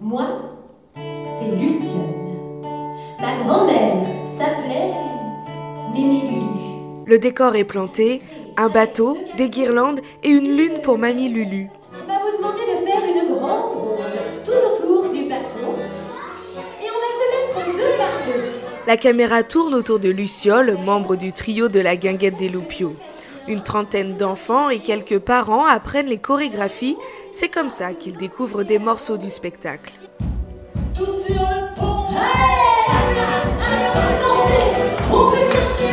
Moi, c'est Luciole. Ma grand-mère s'appelait Mémé Lulu. Le décor est planté, un bateau, des guirlandes et une lune pour Mamie Lulu. On va vous demander de faire une grande ronde tout autour du bateau. Et on va se mettre deux par deux. La caméra tourne autour de Luciole, membre du trio de la guinguette des Loupiaux. Une trentaine d'enfants et quelques parents apprennent les chorégraphies. C'est comme ça qu'ils découvrent des morceaux du spectacle. Tous sur le pont. On peut marcher,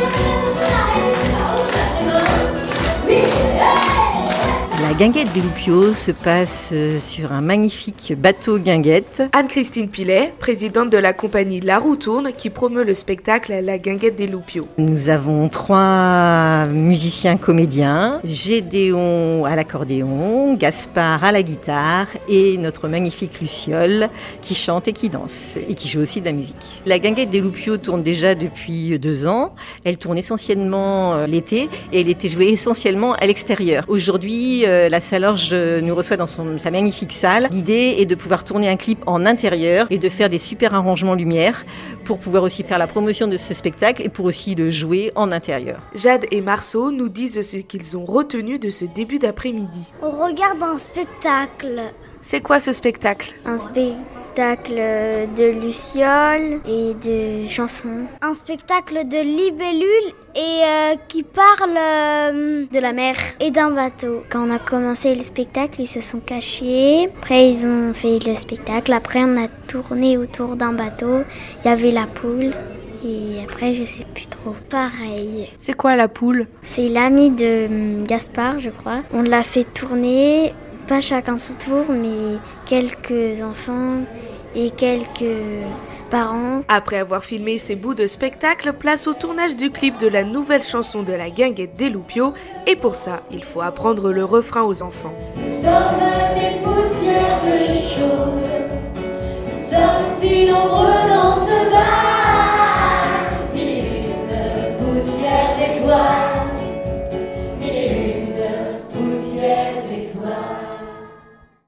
La guinguette des Loupiaux se passe sur un magnifique bateau guinguette. Anne-Christine Pilet, présidente de la compagnie La Roue Tourne, qui promeut le spectacle La guinguette des Loupiaux. Nous avons 3 musiciens comédiens, Gédéon à l'accordéon, Gaspard à la guitare et notre magnifique Luciole qui chante et qui danse et qui joue aussi de la musique. La guinguette des Loupiaux tourne déjà depuis 2 ans. Elle tourne essentiellement l'été et elle était jouée essentiellement à l'extérieur. Aujourd'hui, la Salorge nous reçoit dans sa magnifique salle. L'idée est de pouvoir tourner un clip en intérieur et de faire des super arrangements lumière pour pouvoir aussi faire la promotion de ce spectacle et pour aussi de jouer en intérieur. Jade et Marceau nous disent ce qu'ils ont retenu de ce début d'après-midi. On regarde un spectacle. C'est quoi ce spectacle ? Un spectacle de Luciole et de chansons. Un spectacle de libellules et qui parle de la mer et d'un bateau. Quand on a commencé le spectacle, ils se sont cachés. Après, ils ont fait le spectacle. Après, on a tourné autour d'un bateau. Il y avait la poule. Et après, je sais plus trop. Pareil. C'est quoi la poule ? C'est l'ami de Gaspard, je crois. On l'a fait tourner, pas chacun son tour, mais quelques enfants et quelques parents. Après avoir filmé ces bouts de spectacle, place au tournage du clip de la nouvelle chanson de la guinguette des Loupiaux. Et pour ça, il faut apprendre le refrain aux enfants. Nous sommes des poussières de choses. Nous sommes si nombreux dans ce bar. Une poussière d'étoiles.